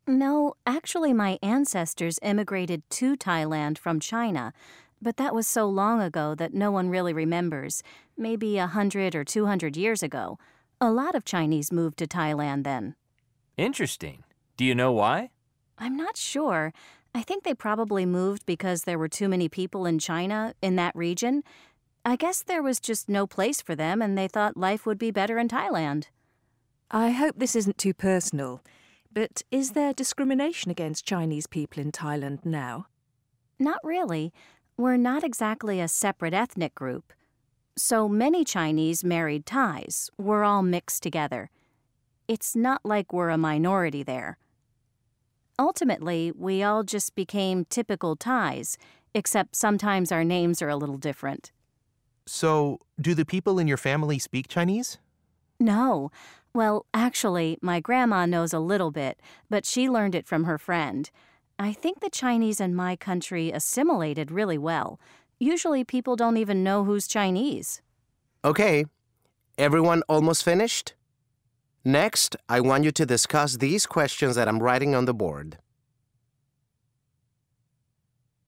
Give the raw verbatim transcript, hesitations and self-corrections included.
No, actually, my ancestors immigrated to Thailand from China, but that was so long ago that no one really remembers, maybe a hundred or two hundred years ago. A lot of Chinese moved to Thailand then. Interesting. Do you know why? I'm not sure. I think they probably moved because there were too many people in China, in that region. I guess there was just no place for them and they thought life would be better in Thailand. I hope this isn't too personal, but is there discrimination against Chinese people in Thailand now? Not really. We're not exactly a separate ethnic group. So many Chinese married Thais. We're all mixed together. It's not like we're a minority there. Ultimately, we all just became typical Thais, except sometimes our names are a little different. So, do the people in your family speak Chinese? No. Well, actually, my grandma knows a little bit, but she learned it from her friend. I think the Chinese in my country assimilated really well. Usually people don't even know who's Chinese. Okay, everyone almost finished? Next, I want you to discuss these questions that I'm writing on the board.